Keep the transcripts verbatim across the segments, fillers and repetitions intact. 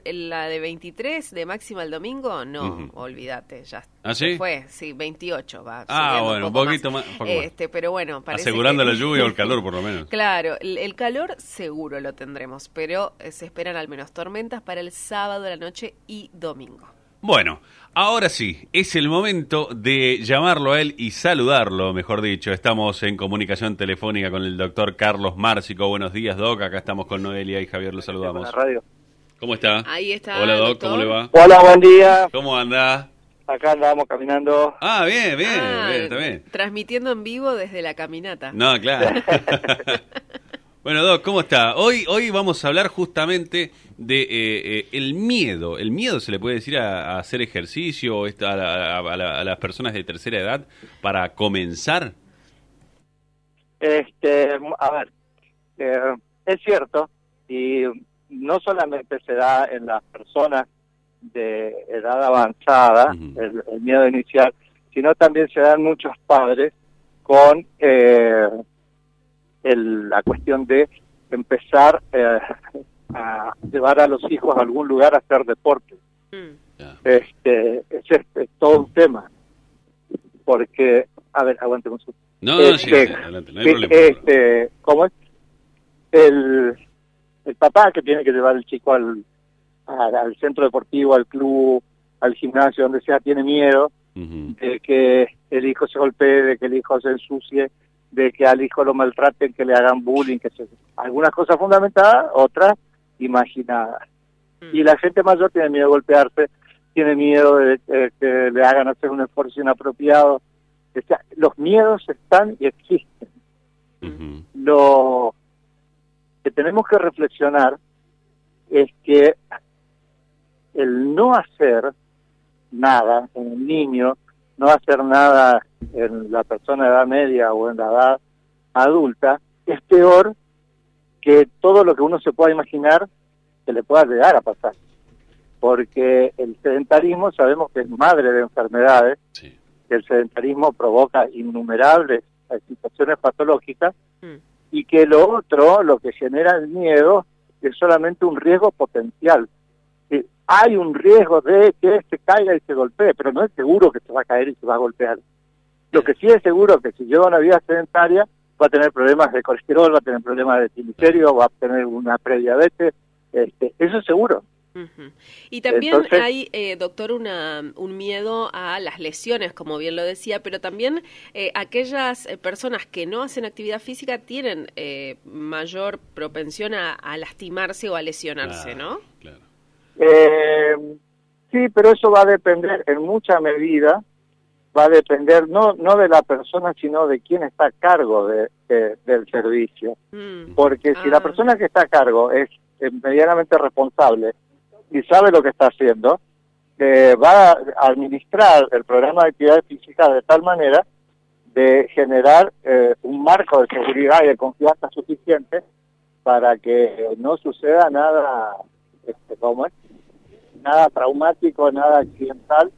la de veintitrés de máxima el domingo, no, uh-huh. olvídate, ya ¿Ah, sí? fue, sí, veintiocho va. Ah, bueno, un, poquito más. más, más este, pero bueno, parece asegurando que... la lluvia o el calor, por lo menos. Claro, el, el calor seguro lo tendremos, pero eh, se esperan al menos tormentas para el sábado de la noche y domingo. Bueno, ahora sí, es el momento de llamarlo a él y saludarlo, mejor dicho. Estamos en comunicación telefónica con el doctor Carlos Márcico. Buenos días, Doc. Acá estamos con Noelia y Javier, lo saludamos. La radio. ¿Cómo está? Ahí está. Hola, Doc, doctor. ¿cómo le va? Hola, buen día. ¿Cómo anda? Acá andamos caminando. Ah, bien, bien, ah, bien, está bien. Transmitiendo en vivo desde la caminata. No, claro. Bueno, Doc, ¿cómo está? Hoy hoy vamos a hablar justamente de eh, eh, el miedo. ¿El miedo se le puede decir a, a hacer ejercicio a, a, a, la, a las personas de tercera edad para comenzar? Este, a ver, eh, es cierto, y no solamente se da en las personas de edad avanzada, uh-huh. el, el miedo inicial, sino también se da en muchos padres con... Eh, El, la cuestión de empezar eh, a llevar a los hijos a algún lugar a hacer deporte. Mm. Yeah. Este, ese es, es todo un tema. Porque, a ver, aguante un segundo. No, este, sí, adelante, no hay problema. Este, ¿cómo es? El, el papá que tiene que llevar al chico al, al, al centro deportivo, al club, al gimnasio, donde sea, tiene miedo uh-huh. de que el hijo se golpee, de que el hijo se ensucie, de que al hijo lo maltraten, que le hagan bullying, que se... algunas cosas fundamentadas, otras imaginadas. Mm. Y la gente mayor tiene miedo de golpearse, tiene miedo de, de que le hagan hacer un esfuerzo inapropiado. O sea, los miedos están y existen. Uh-huh. Lo que tenemos que reflexionar es que el no hacer nada en un niño, no hacer nada en la persona de edad media o en la edad adulta, es peor que todo lo que uno se pueda imaginar que le pueda llegar a pasar. Porque el sedentarismo sabemos que es madre de enfermedades, sí. que el sedentarismo provoca innumerables situaciones patológicas, mm. y que lo otro, lo que genera el miedo, es solamente un riesgo potencial. Hay un riesgo de que se caiga y se golpee, pero no es seguro que se va a caer y se va a golpear. Lo que sí es seguro es que si lleva una vida sedentaria va a tener problemas de colesterol, va a tener problemas de triglicéridos, va a tener una prediabetes, este, eso es seguro. Uh-huh. Y también Entonces, hay, eh, doctor, una, un miedo a las lesiones, como bien lo decía, pero también eh, aquellas eh, personas que no hacen actividad física tienen eh, mayor propensión a, a lastimarse o a lesionarse, claro, ¿no? Claro. Eh, sí, pero eso va a depender en mucha medida, va a depender no no de la persona, sino de quién está a cargo de, de, del servicio. Mm. Porque si ah. la persona que está a cargo es eh, medianamente responsable y sabe lo que está haciendo, eh, va a administrar el programa de actividad física de tal manera de generar eh, un marco de seguridad y de confianza suficiente para que no suceda nada, este, ¿cómo es? nada traumático, nada accidental,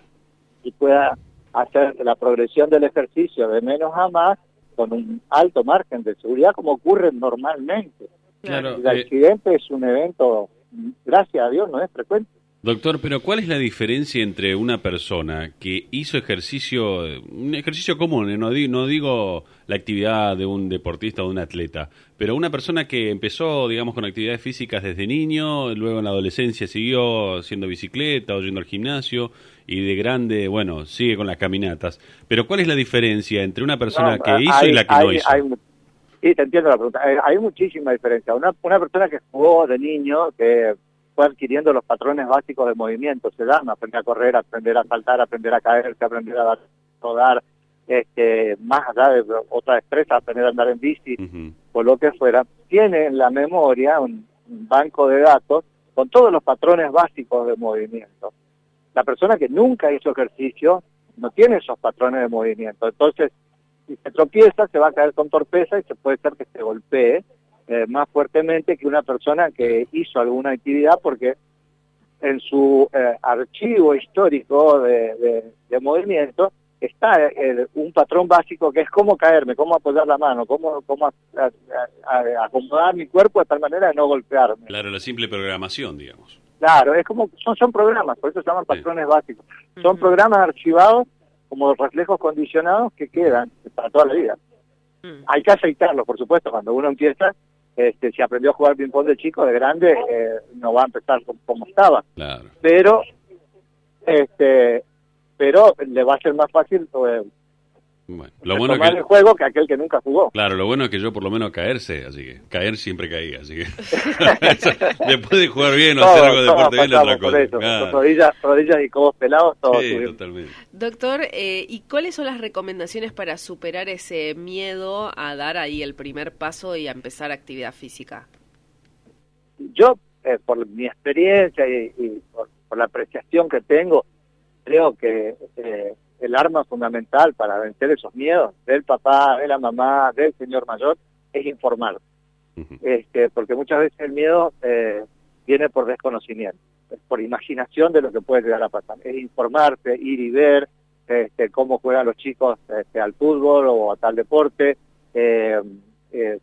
y pueda hacer la progresión del ejercicio de menos a más con un alto margen de seguridad, como ocurre normalmente. Claro, el accidente eh... es un evento, gracias a Dios, no es frecuente. Doctor, pero ¿cuál es la diferencia entre una persona que hizo ejercicio, un ejercicio común, no digo, no digo la actividad de un deportista o de un atleta, pero una persona que empezó, digamos, con actividades físicas desde niño, luego en la adolescencia siguió haciendo bicicleta o yendo al gimnasio, y de grande, bueno, sigue con las caminatas? Pero ¿cuál es la diferencia entre una persona no, que hizo hay, y la que hay, no hizo? Hay, sí, te entiendo la pregunta. Hay, hay muchísima diferencia. Una, una persona que jugó de niño, que fue adquiriendo los patrones básicos de movimiento, se dan, aprender a correr, aprender a saltar, aprender a caerse, aprender a rodar, este, más allá de otra destreza, aprender a andar en bici, uh-huh. o lo que fuera, tiene en la memoria un, un banco de datos con todos los patrones básicos de movimiento. La persona que nunca hizo ejercicio no tiene esos patrones de movimiento, entonces si se tropieza se va a caer con torpeza y se puede ser que se golpee Eh, más fuertemente que una persona que hizo alguna actividad, porque en su eh, archivo histórico de, de, de movimiento está eh, un patrón básico que es cómo caerme, cómo apoyar la mano, cómo, cómo a, a, a, acomodar mi cuerpo de tal manera de no golpearme. Claro, la simple programación, digamos. Claro, es como, son, son programas, por eso se llaman patrones sí. básicos. Son uh-huh. programas archivados como reflejos condicionados que quedan para toda la vida. Uh-huh. Hay que aceitarlos, por supuesto, cuando uno empieza, este, si aprendió a jugar ping-pong de chico, de grande, eh, no va a empezar como, como estaba. Claro. Pero, este, pero le va a ser más fácil eh, bueno, lo bueno tomar que... el juego que aquel que nunca jugó. Claro, lo bueno es que yo por lo menos caerse, así que caer siempre caía, así que después de jugar bien o todo, hacer algo de deporte bien, otra cosa. Eso, claro. rodillas, rodillas y codos pelados, todo. Sí, totalmente. Doctor, eh, ¿y cuáles son las recomendaciones para superar ese miedo a dar ahí el primer paso y a empezar actividad física? Yo, eh, por mi experiencia y, y por, por la apreciación que tengo, creo que eh, el arma fundamental para vencer esos miedos del papá, de la mamá, del señor mayor, es informar. Uh-huh. Este, porque muchas veces el miedo eh, viene por desconocimiento, por imaginación de lo que puede llegar a pasar. Es informarse, ir y ver este, cómo juegan los chicos este, al fútbol o a tal deporte, eh, eh,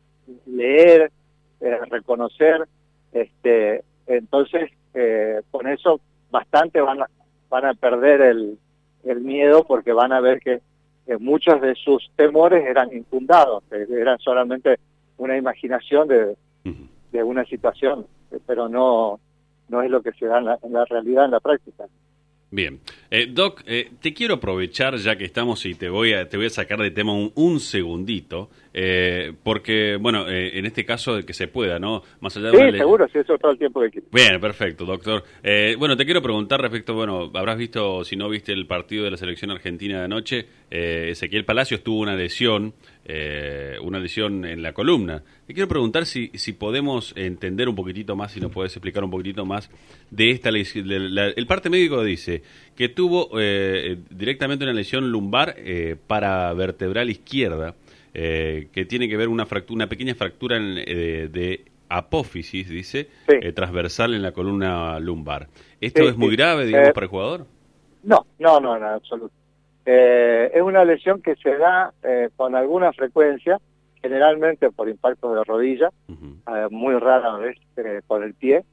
leer, eh, reconocer. Este, entonces, eh, con eso bastante van a, van a perder el el miedo porque van a ver que, que muchos de sus temores eran infundados, eran solamente una imaginación de, uh-huh. de una situación, pero no, no es lo que se da en la, en la realidad, en la práctica. Bien. Eh, Doc, eh, te quiero aprovechar ya que estamos y te voy a, te voy a sacar de tema un, un segundito, eh, porque, bueno, eh, en este caso de que se pueda, ¿no? Más allá de sí, una seguro, sí, eso todo el tiempo que quiero. Bien, perfecto, doctor. Eh, bueno, te quiero preguntar respecto, bueno, habrás visto, si no viste el partido de la selección argentina de anoche, eh, Ezequiel Palacios tuvo una lesión, eh, una lesión en la columna. Te quiero preguntar si, si podemos entender un poquitito más, si nos puedes explicar un poquitito más de esta lesión. El parte médico dice que tuvo eh, directamente una lesión lumbar eh, paravertebral izquierda, eh, que tiene que ver una fractura, una pequeña fractura en, eh, de apófisis, dice, sí. eh, transversal en la columna lumbar. ¿Esto sí, es muy sí. grave, digamos, eh, para el jugador? No, no, no, en absoluto. Eh, es una lesión que se da eh, con alguna frecuencia, generalmente por impactos de rodilla, uh-huh. eh, muy rara vez eh, por el pie.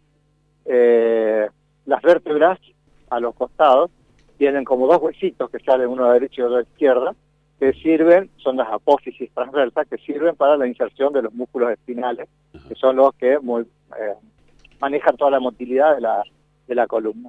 Eh, las vértebras a los costados tienen como dos huesitos que salen uno a la derecha y otro a la izquierda, que sirven, son las apófisis transversas, que sirven para la inserción de los músculos espinales, uh-huh. que son los que muy, eh, manejan toda la motilidad de la, de la columna.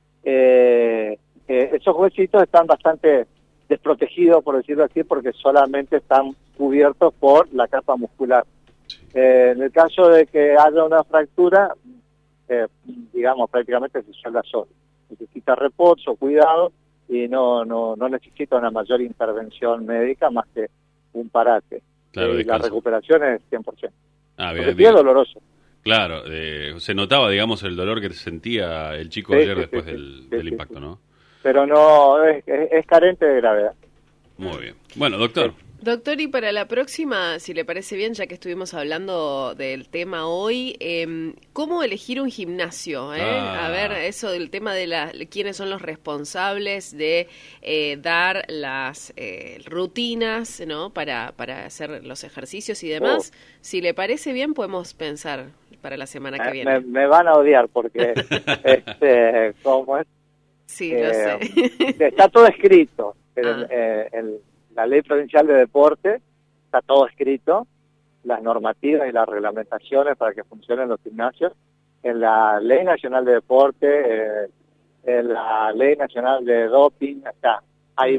Eh, eh, esos huesitos están bastante desprotegidos, por decirlo así, porque solamente están cubiertos por la capa muscular. Eh, en el caso de que haya una fractura, eh, digamos, prácticamente se salva solo. Necesita reposo, cuidado, y no no no necesita una mayor intervención médica más que un parate. Claro, eh, la recuperación es cien por ciento. Ah, bien, porque bien. Es doloroso. Claro, eh, se notaba, digamos, el dolor que sentía el chico sí, ayer sí, después sí, del, sí, del sí, impacto, sí. ¿no? Pero no, es, es, es carente de gravedad. Muy bien. Bueno, doctor. Sí. Doctor, y para la próxima, si le parece bien, ya que estuvimos hablando del tema hoy, eh, ¿cómo elegir un gimnasio? Eh? Ah. A ver, eso del tema de la, quiénes son los responsables de eh, dar las eh, rutinas, ¿no? Para, para hacer los ejercicios y demás. Oh. Si le parece bien, podemos pensar para la semana que viene. Me, me van a odiar porque, este, ¿cómo es? Sí, eh, lo sé. Está todo escrito. Pero ah. eh, el, la Ley Provincial de Deporte está todo escrito, las normativas y las reglamentaciones para que funcionen los gimnasios, en la Ley Nacional de Deporte, eh, en la Ley Nacional de Doping, o sea, hay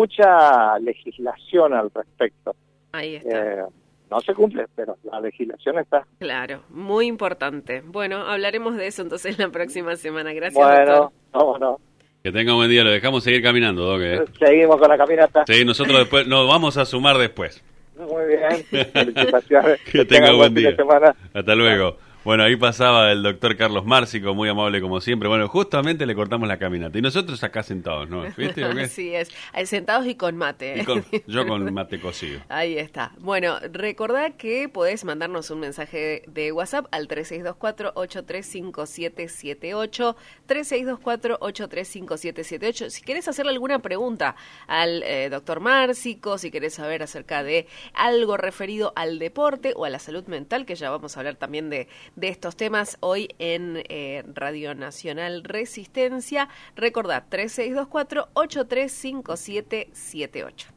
mucha legislación al respecto. Ahí está. Eh, no se cumple, pero la legislación está. Claro, muy importante. Bueno, hablaremos de eso entonces la próxima semana. Gracias, bueno, doctor. no, no. Que tenga un buen día, lo dejamos seguir caminando, Doc. ¿eh? Seguimos con la caminata. Sí, nosotros después nos vamos a sumar después. Muy bien, felicitaciones. Que, que tenga buen día. Semana. Hasta luego. Bueno, ahí pasaba el doctor Carlos Márcico, muy amable como siempre. Bueno, justamente le cortamos la caminata. Y nosotros acá sentados, ¿no? ¿Viste o qué? Así es, sentados y con mate. Y con, yo con mate cocido. Ahí está. Bueno, recordá que podés mandarnos un mensaje de WhatsApp al tres seis dos cuatro, ocho tres cinco siete siete ocho, tres seis dos cuatro, ocho tres cinco siete siete ocho. Si querés hacerle alguna pregunta al eh, doctor Márcico, si querés saber acerca de algo referido al deporte o a la salud mental, que ya vamos a hablar también de de estos temas hoy en eh, Radio Nacional Resistencia. Recordad, tres seis dos cuatro, ocho tres cinco siete siete ocho.